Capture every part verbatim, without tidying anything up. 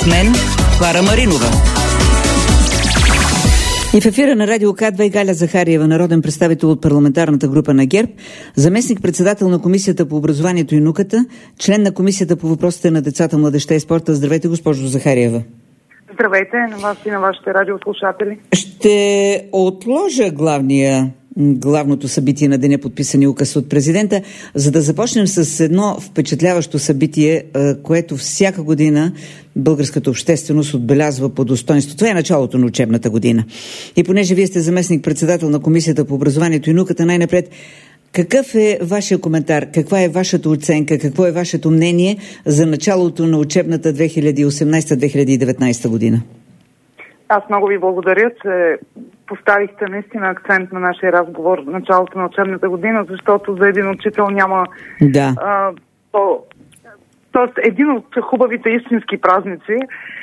С мен Клара Маринова. И в ефира на Радио К две Галя Захариева, народен представител от парламентарната група на ГЕРБ, заместник-председател на Комисията по образованието и науката, член на Комисията по въпросите на децата, младежта и спорта. Здравейте, госпожо Захариева. Здравейте на вас и на вашите радиослушатели. Ще отложа главния, главното събитие на деня, подписани указ от президента, за да започнем с едно впечатляващо събитие, което всяка година българската общественост отбелязва по достоинство. Това е началото на учебната година. И понеже вие сте заместник-председател на Комисията по образованието и науката, най-напред, какъв е вашия коментар? Каква е вашата оценка? Какво е вашето мнение за началото на учебната две хиляди и осемнадесета - две хиляди и деветнадесета година? Аз много ви благодаря, че поставихте наистина акцент на нашия разговор в началото на учебната година, защото за един учител няма... Да. А, то, тоест, един от хубавите истински празници.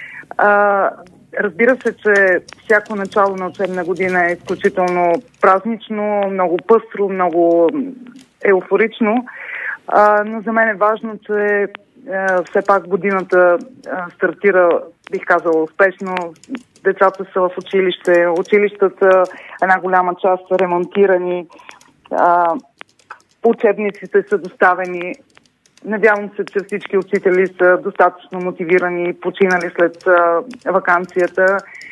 А, разбира се, че всяко начало на учебна година е изключително празнично, много пъстро, много еуфорично, а, но за мен е важно, че а, все пак годината а, стартира, бих казала, успешно. Децата са в училище, училищата, една голяма част са ремонтирани, а, учебниците са доставени. Надявам се, че всички учители са достатъчно мотивирани, починали след а, ваканцията.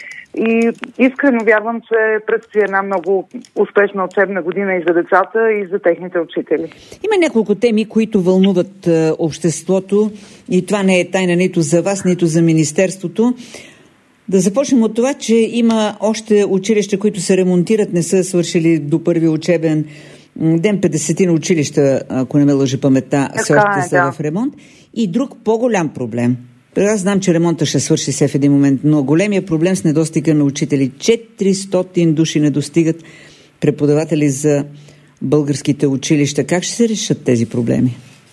И искрено вярвам, че предстои една много успешна учебна година и за децата, и за техните учители. Има няколко теми, които вълнуват а, обществото, и това не е тайна нито за вас, нито за Министерството. Да започнем от това, че има още училища, които се ремонтират, не са свършили до първи учебен ден. петдесет на училища, ако не ме лъжи паметта, все още са да. в ремонт. И друг по-голям проблем. Аз знам, че ремонта ще свърши се в един момент, но големия проблем с недостига на учители. четиристотин души не достигат преподаватели за българските училища. Как ще се решат тези проблеми?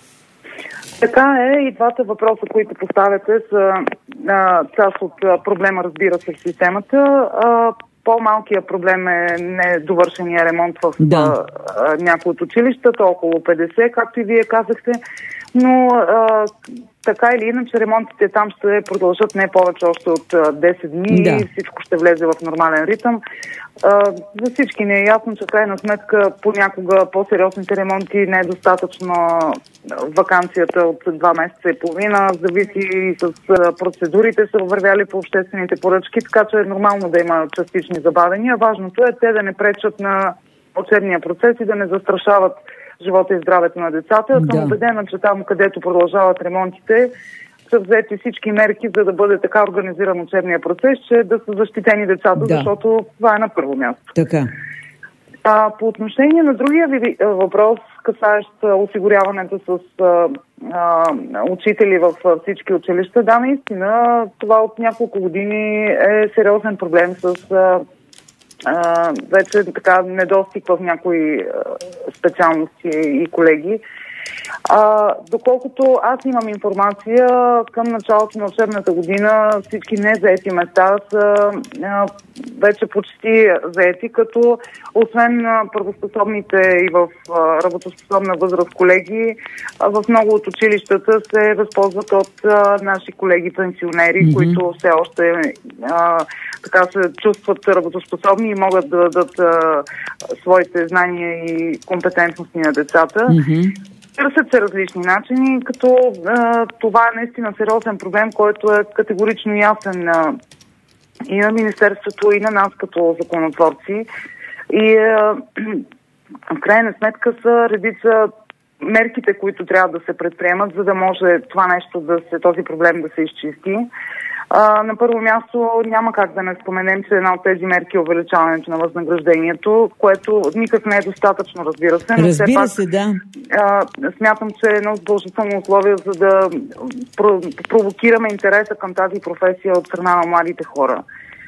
Така е, и двата въпроса, които поставяте, са а, част от а, проблема, разбира се, в системата. А, по-малкият проблем е недовършения ремонт в да. а, някои от училищата, около петдесет, както и вие казахте. Но а, така или иначе ремонтите там ще продължат не повече още от а, десет дни да. и всичко ще влезе в нормален ритъм. А, за всички не е ясно, че крайна сметка понякога по-сериозните ремонти не е достатъчно ваканцията от два месеца и половина. Зависи и с процедурите са вървяли по обществените поръчки, така че е нормално да има частични забавения. Важното е те да не пречат на учебния процес и да не застрашават живота и здравето на децата. Да. Съм убедена, че там, където продължават ремонтите, са взети всички мерки, за да бъде така организиран учебния процес, че да са защитени децата, да. защото това е на първо място. Така. А, по отношение на другия ви въпрос, касаещ осигуряването с а, а, учители в всички училища, да, наистина, това от няколко години е сериозен проблем с а, а, вече така недостиг в някои а, специалности и колеги. А, доколкото аз имам информация, към началото на учебната година всички незаети места са а, вече почти заети, като освен а, правоспособните и в а, работоспособна възраст колеги, а, в много от училищата се възползват от а, наши колеги пенсионери, mm-hmm. които все още а, така се чувстват работоспособни и могат да дадат а, своите знания и компетентности на децата. Mm-hmm. Търсят се различни начини, като а, това е наистина сериозен проблем, който е категорично ясен а, и на Министерството, и на нас като законотворци. И а, в крайна сметка са редица мерките, които трябва да се предприемат, за да може това нещо, да се, този проблем да се изчисти. А, на първо място няма как да не споменем, че една от тези мерки е увеличаването на възнаграждението, което никак не е достатъчно, разбира се. Но разбира пак, се, да. А, смятам, че е едно задължително условие, за да провокираме интереса към тази професия от страна на младите хора.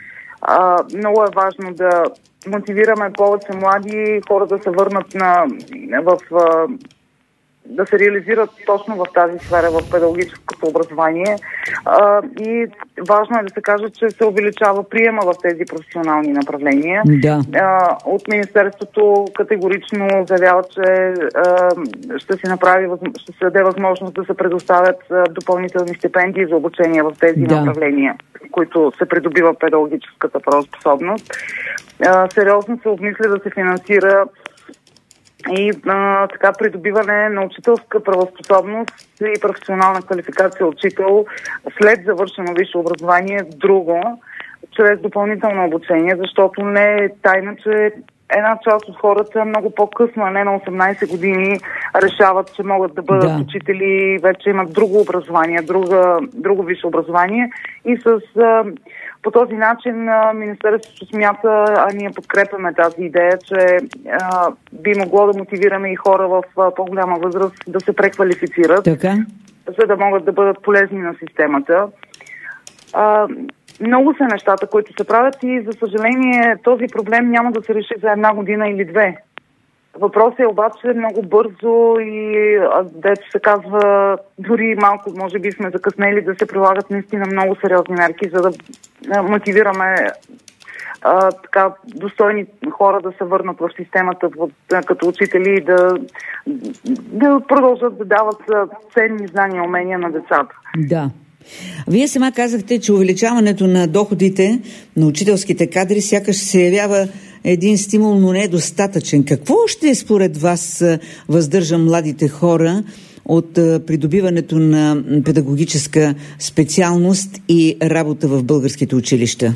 А, много е важно да мотивираме повече млади хора да се върнат на, в да се реализират точно в тази сфера, в педагогическото образование. А, и важно е да се каже, че се увеличава приема в тези професионални направления. Да. А, от Министерството категорично заявява, че а, ще се направи, ще се даде възможност да се предоставят а, допълнителни стипендии за обучение в тези да. направления, които се придобива педагогическата правоспособност. А, сериозно се обмисля да се финансира и а, така придобиване на учителска правоспособност и професионална квалификация учител след завършено висше образование друго, чрез допълнително обучение, защото не е тайна, че една част от хората много по-късно, а не на осемнайсет години, решават, че могат да бъдат да. учители, вече имат друго образование, друга, друго висше образование и с... А, по този начин а, Министерството смята, а ние подкрепяме тази идея, че а, би могло да мотивираме и хора в а, по-голяма възраст да се преквалифицират, така? За да могат да бъдат полезни на системата. А, много са нещата, които се правят и, за съжаление, този проблем няма да се реши за една година или две. Въпросът е обаче много бързо и, дето се казва, дори малко, може би сме закъснели да се прилагат наистина много сериозни мерки, за да мотивираме а, така достойни хора да се върнат в системата като учители и да, да продължат да дават ценни знания и умения на децата. Да. Вие сама казахте, че увеличаването на доходите на учителските кадри сякаш се явява един стимул, но не е достатъчен. Какво още според вас въздържа младите хора от придобиването на педагогическа специалност и работа в българските училища?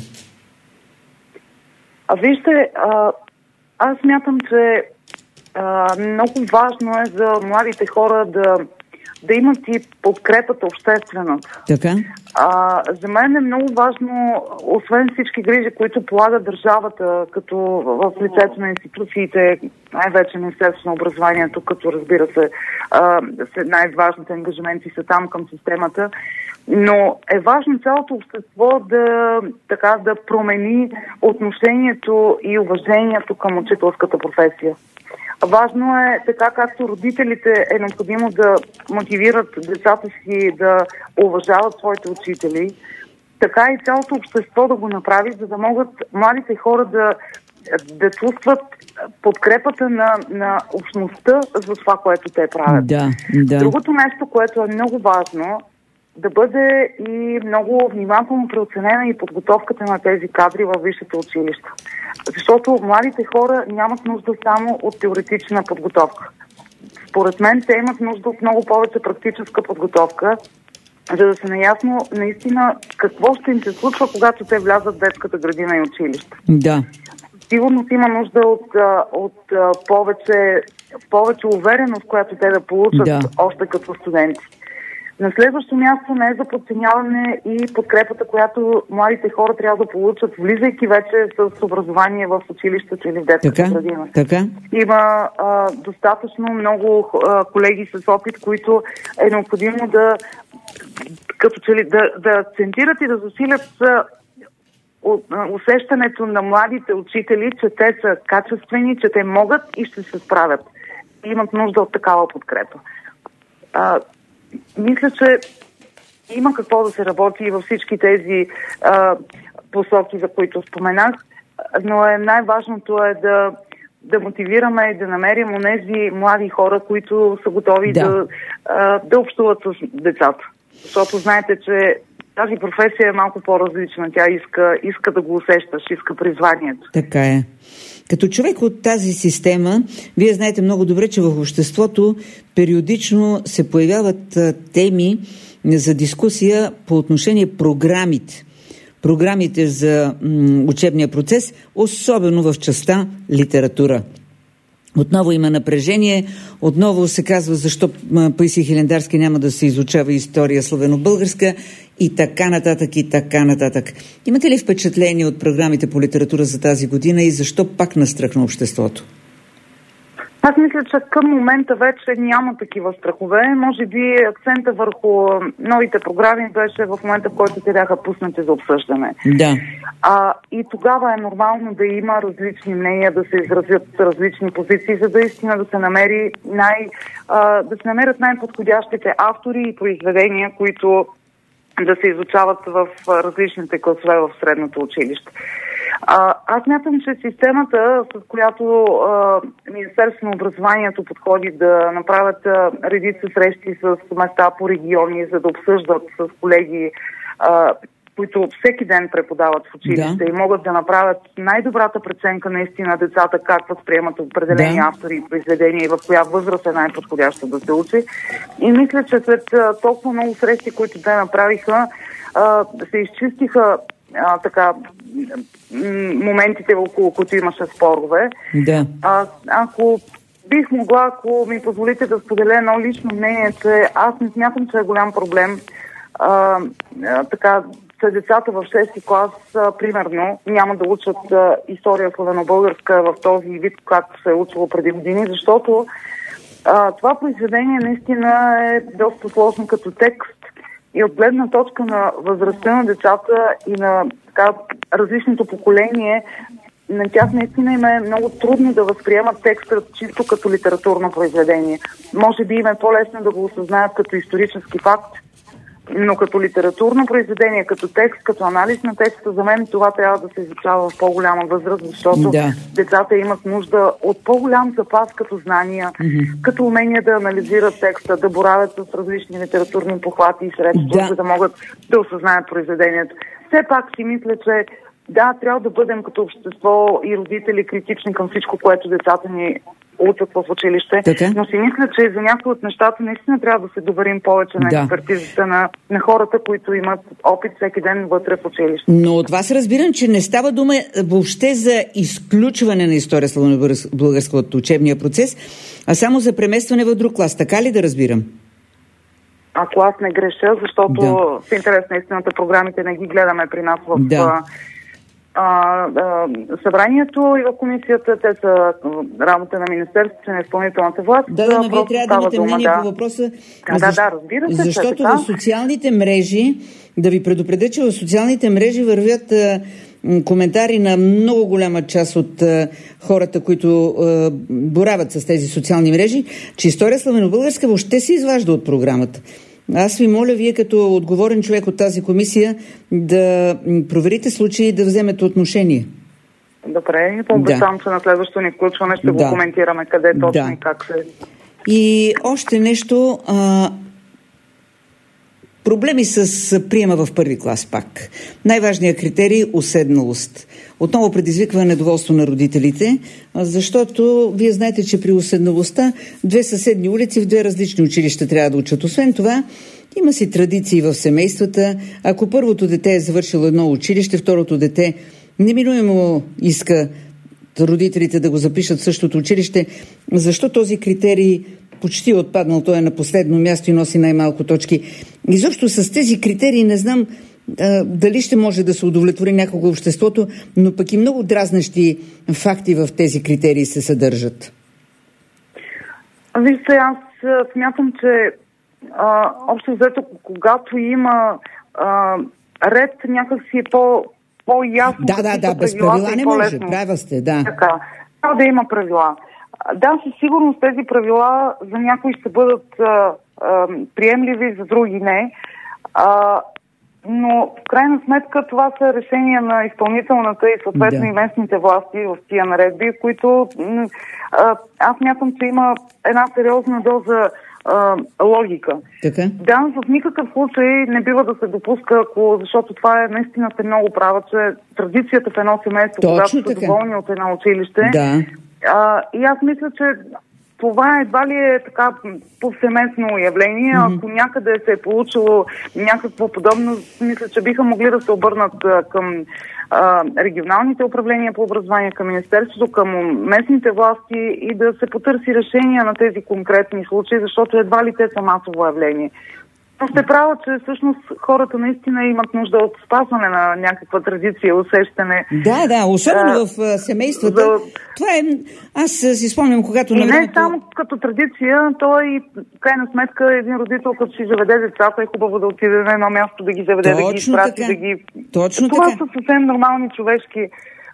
А вижте, а, аз смятам, че а, много важно е за младите хора да да имат и подкрепата обществената. Така? А, за мен е много важно, освен всички грижи, които полага държавата, като в лицето на институциите, най-вече Министерството на образованието, като разбира се, а, най-важните ангажименти са там към системата, но е важно цялото общество да, така, да промени отношението и уважението към учителската професия. Важно е, така както родителите е необходимо да мотивират децата си да уважават своите учители, така и цялото общество да го направи, за да могат младите хора да, да чувстват подкрепата на, на общността за това, което те правят. Да, да. Другото нещо, което е много важно, да бъде и много внимателно преоценена и подготовката на тези кадри във висшите училища. Защото младите хора нямат нужда само от теоретична подготовка. Според мен те имат нужда от много повече практическа подготовка, за да се наясно наистина какво ще им се случва, когато те влязат в детската градина и училище. Да. Сигурно има нужда от, от, от повече, повече увереност, която те да получат да. още като студенти. На следващо място не е за подценяване и подкрепата, която младите хора трябва да получат, влизайки вече с образование в училището или в детската градина. Така? Има а, достатъчно много а, колеги с опит, които е необходимо да, като че ли, да, да акцентират и да засилят а, усещането на младите учители, че те са качествени, че те могат и ще се справят. И имат нужда от такава подкрепа. А, Мисля, че има какво да се работи във всички тези а, посоки, за които споменах, но е, най-важното е да, да мотивираме и да намерим онези млади хора, които са готови да, да, а, да общуват с децата. Защото знаете, че тази професия е малко по-различна. Тя иска, иска да го усещаш, иска призванието. Така е. Като човек от тази система, вие знаете много добре, че в обществото периодично се появяват теми за дискусия по отношение програмите. Програмите за м, учебния процес, особено в частта литература. Отново има напрежение, отново се казва защо Паисий Хилендарски няма да се изучава история славено-българска и така нататък, и така нататък. Имате ли впечатление от програмите по литература за тази година и защо пак настръхна обществото? Аз мисля, че към момента вече няма такива страхове. Може би акцента върху новите програми беше в момента, в който те бяха пуснати за обсъждане. Да. А, и тогава е нормално да има различни мнения, да се изразят различни позиции, за да истина да се намери най- а, да се намерят най-подходящите автори и произведения, които да се изучават в различните класове в средното училище. А, аз мятам, че системата, с която а, Министерството на образованието подходи да направят а, редица срещи с места по региони, за да обсъждат с колеги, а, които всеки ден преподават в училище, да, и могат да направят най-добрата преценка наистина децата как възприемат определени, да, автори и произведения и в коя възраст е най-подходяща да се учи. И мисля, че след а, толкова много срещи, които те направиха, а, се изчистиха а, така моментите, около които имаше спорове. Да. А, ако бих могла, ако ми позволите да споделя едно лично мнение, че аз не смятам, че е голям проблем а, а, така, че децата в шести клас, а, примерно, няма да учат а, история славено-българска в този вид, както се е учило преди години, защото а, това произведение наистина е доста сложно като текст и от гледна точка на възрастта на децата и на така различното поколение, на тях наистина им е много трудно да възприемат текста чисто като литературно произведение. Може би им е по-лесно да го осъзнаят като исторически факт, но като литературно произведение, като текст, като анализ на текста, за мен това трябва да се изучава в по-голяма възраст, защото да, децата имат нужда от по-голям запас като знания, mm-hmm. като умение да анализират текста, да боравят с различни литературни похвати и средства, да, за да могат да осъзнаят произведението. Все пак си мисля, че да, трябва да бъдем като общество и родители критични към всичко, което децата ни учат в училище, така? Но си мисля, че за някои от нещата наистина трябва да се доверим повече на, да, експертизата на, на хората, които имат опит всеки ден вътре в училище. Но от вас разбирам, че не става дума въобще за изключване на история славено-българска от учебния процес, а само за преместване в друг клас. Така ли да разбирам? Ако аз не греша, защото да, в интерес на истината програмите не ги гледаме при нас в... Да. А, а, събранието и в комисията, те са работа на Министерството на изпълнителната власт. Да, да, но вие трябва да имате мнение да, по въпроса. Да, защ... да, разбира се. Защото че, в социалните мрежи, да ви предупредя, че в социалните мрежи вървят а, коментари на много голяма част от а, хората, които а, борават с тези социални мрежи, че история славено-българска въобще се изважда от програмата. Аз ви моля, вие като отговорен човек от тази комисия, да проверите случаи и да вземете отношение. Добре, и пообещавам, да, че на следващото ни включване ще, да, го коментираме къде точно, да, и как се... И още нещо... А... Проблеми с приема в първи клас пак. Най-важният критерий – уседналост. Отново предизвиква недоволство на родителите, защото вие знаете, че при уседналостта две съседни улици в две различни училища трябва да учат. Освен това, има си традиции в семействата. Ако първото дете е завършило едно училище, второто дете неминуемо иска родителите да го запишат в същото училище. Защо този критерий почти е отпаднал? Той е на последно място и носи най-малко точки. Изобщо с тези критерии не знам а, дали ще може да се удовлетвори някого обществото, но пък и много дразнещи факти в тези критерии се съдържат. Вижте, аз смятам, че а, общо взето, когато има а, ред, някакси е по, по-ясно. Да, да, да, без правила не може. Права сте, да. Така, трябва да има правила. Да, със сигурност тези правила за някои ще бъдат а, а, приемливи, за други не. А, но в крайна сметка това са решения на изпълнителната и съответно, да, и местните власти в тия наредби, които а, аз мятам, че има една сериозна доза а, логика. Така? Да, в никакъв случай не бива да се допуска, ако, защото това е наистина сте много права, че традицията в едно семейство, когато са доволни от едно училище, да, А, и аз мисля, че това едва ли е така повсеместно явление. Mm-hmm. Ако някъде се е получило някакво подобно, мисля, че биха могли да се обърнат а, към а, регионалните управления по образование, към Министерството, към местните власти и да се потърси решение на тези конкретни случаи, защото едва ли те са масово явление. Но сте права, че всъщност хората наистина имат нужда от спазване на някаква традиция, усещане. Да, да, особено а, в семействата. За... Това е... Аз си спомням, когато... И не времето... само като традиция, то е и крайна сметка един родител, като си заведе децата, е хубаво да отиде на едно място, да ги заведе, точно да ги изпрати, да ги... Точно това така. са съвсем нормални човешки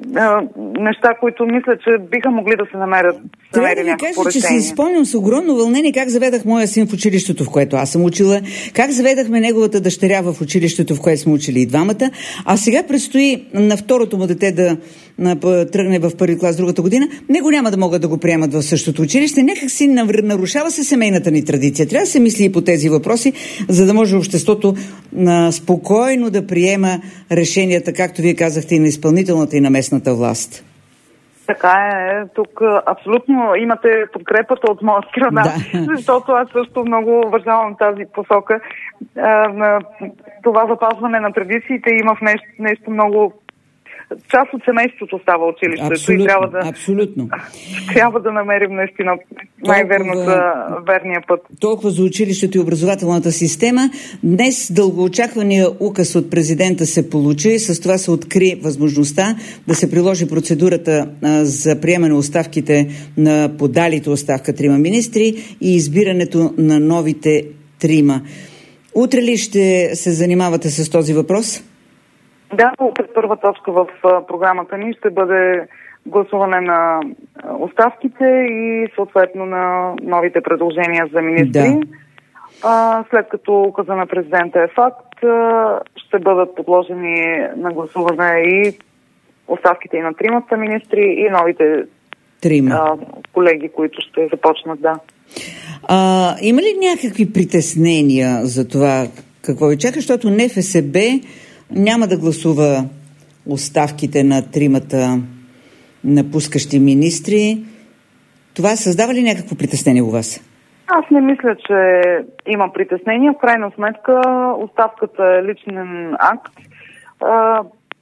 неща, които мисля, че биха могли да се намерят. Трябва да ви кажа, че си спомням с огромно вълнение как заведах моя син в училището, в което аз съм учила, как заведахме неговата дъщеря в училището, в което сме учили и двамата, а сега предстои на второто му дете да тръгне в първи клас другата година, него няма да могат да го приемат в същото училище. Някак си нарушава се семейната ни традиция. Трябва да се мисли и по тези въпроси, за да може обществото а, спокойно да приема решенията, както вие казахте, и на изпълнителната, и на местната власт. Така е. Тук абсолютно имате подкрепата от моя страна, да. Защото аз също много уважавам тази посока. А, на това запазване на традициите има в нещо, нещо много... Част от семейството става училището. Абсолютно, и трябва да, абсолютно. Трябва да намерим наистина най-верната, верния път. Толкова за училището и образователната система. Днес дългоочаквания указ от президента се получи. С това се откри възможността да се приложи процедурата а, за приемане оставките на подалите оставка трима министри и избирането на новите трима. Утре ли ще се занимавате с този въпрос? Да, първа точка в програмата ни ще бъде гласуване на оставките и съответно на новите предложения за министри. Да. А, след като указа на президента е факт, ще бъдат подложени на гласуване и оставките и на тримата министри и новите Трима. А, колеги, които ще започнат, да. А, има ли някакви притеснения за това какво ви чака, защото Н Ф С Б няма да гласува оставките на тримата напускащи министри? Това създава ли някакво притеснение у вас? Аз не мисля, че има притеснение. В крайна сметка оставката е личен акт. А,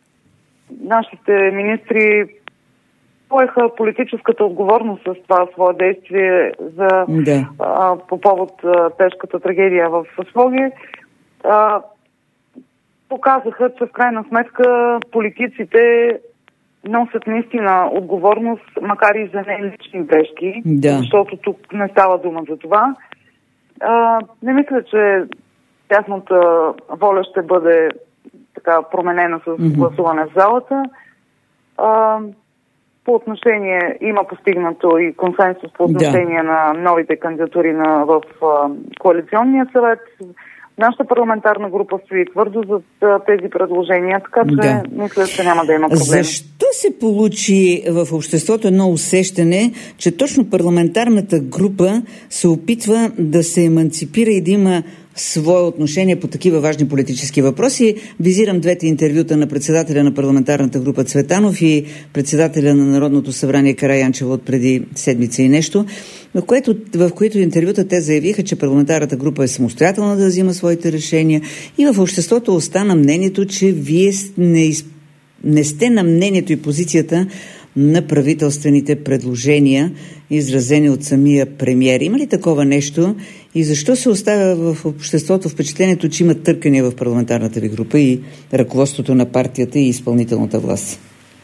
нашите министри поеха политическата отговорност с това свое действие за, да. а, по повод а, тежката трагедия в Своге. А, показаха, че в крайна сметка политиците носят наистина отговорност, макар и за не лични грешки, да. Защото тук не става дума за това. А, не мисля, че тяхната воля ще бъде така променена с mm-hmm. гласуване в залата. А, по отношение, има постигнато и консенсус по отношение да. на новите кандидатури на, в а, коалиционния съвет. Нашата парламентарна група стои твърдо за тези предложения, така че да. мисля, че няма да има проблем. Защо се получи в обществото едно усещане, че точно парламентарната група се опитва да се еманципира и да има свое отношение по такива важни политически въпроси? Визирам двете интервюта на председателя на парламентарната група Цветанов и председателя на Народното събрание Караянчева от преди седмица и нещо, в, което, в които интервюта те заявиха, че парламентарната група е самостоятелна да взима своите решения и в обществото остана мнението, че вие не, не сте на мнението и позицията на правителствените предложения, изразени от самия премиер. Има ли такова нещо и защо се оставя в обществото впечатлението, че има търкания в парламентарната ви група и ръководството на партията и изпълнителната власт?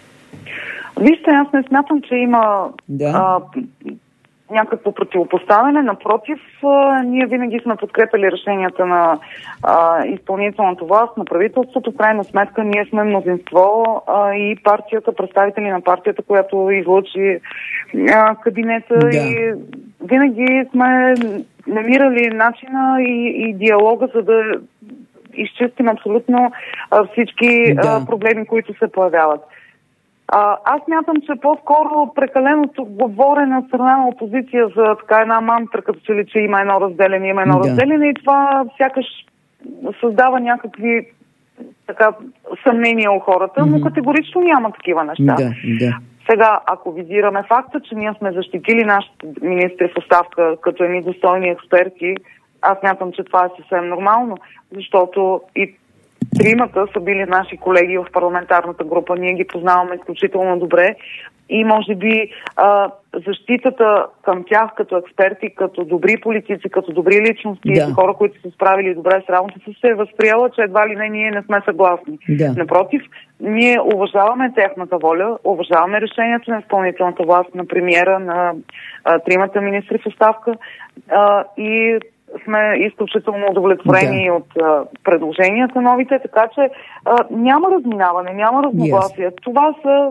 Вижте, аз не смятам, че има да. а, някакво противопоставяне. Напротив, а, ние винаги сме подкрепили решенията на а, изпълнителната власт, на правителството. В крайна сметка ние сме мнозинство а, и партията, представители на партията, която излъчи а, кабинета да. и винаги сме намирали начина и, и диалога, за да изчистим абсолютно а, всички да. а, проблеми, които се появяват. А, аз мятам, че по-скоро прекаленото говорене от страна на опозиция за така една мантра, като че ли, че има едно разделение, има едно да. разделение и това сякаш създава някакви така съмнения у хората, mm-hmm. но категорично няма такива неща. Да, да. Сега, ако визираме факта, че ние сме защитили нашите министри в оставка като едни достойни експерти, аз мятам, че това е съвсем нормално, защото и тримата са били наши колеги в парламентарната група. Ние ги познаваме изключително добре и може би а, защитата към тях като експерти, като добри политици, като добри личности, да. хора, които са справили добре с работата, се е възприела, че едва ли не ние не сме съгласни. Да. Напротив, ние уважаваме техната воля, уважаваме решението на изпълнителната власт, на премиера, на а, тримата министри в оставка а, и сме изключително удовлетворени да. от а, предложенията новите, така че а, няма разминаване, няма разногласие. Yes. Това са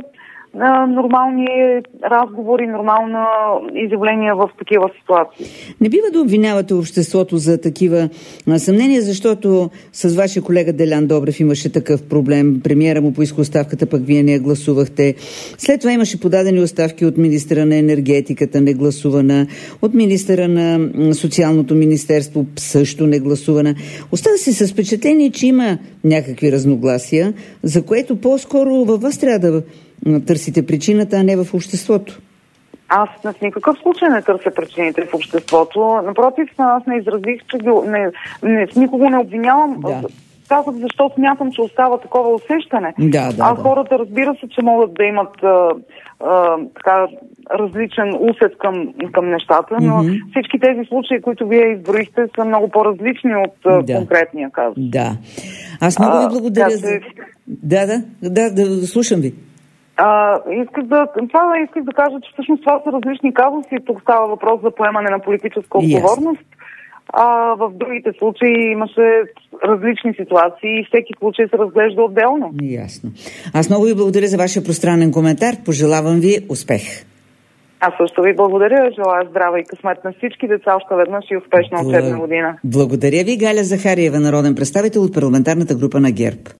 а, нормални разговори, нормална изявления в такива ситуации. Не бива да обвинявате обществото за такива съмнения, защото с вашия колега Делян Добрев имаше такъв проблем. Премиера му поиска оставката, пък вие не я гласувахте. След това имаше подадени оставки от министъра на енергетиката, не гласувана, от министъра на социалното министерство също не гласувана. Остава се с впечатление, че има някакви разногласия, за което по-скоро във вас трябва да търсите причината, а не в обществото. Аз в никакъв случай не търся причините в обществото. Напротив, аз не изразих, че не, не, никого не обвинявам. Да. Казах, защото смятам, че остава такова усещане. Да, да, а да. хората, разбира се, че могат да имат а, а, така различен усет към, към нещата, но mm-hmm. всички тези случаи, които вие изброихте, са много по-различни от а, да. конкретния казус. Да. Аз много ви благодаря а, за... Се... Да, да, да, да, слушам ви. А, исках да, това исках да кажа, че всъщност това са различни казуси. Тук става въпрос за поемане на политическа отговорност. Yes. А в другите случаи имаше различни ситуации и всеки случай се разглежда отделно. Ясно. Аз много ви благодаря за вашия пространен коментар. Пожелавам ви успех. Аз също ви благодаря. Желая здраве и късмет на всички деца още веднъж и успешна учебна година. Благодаря ви, Галя Захариева, народен представител от парламентарната група на ГЕРБ.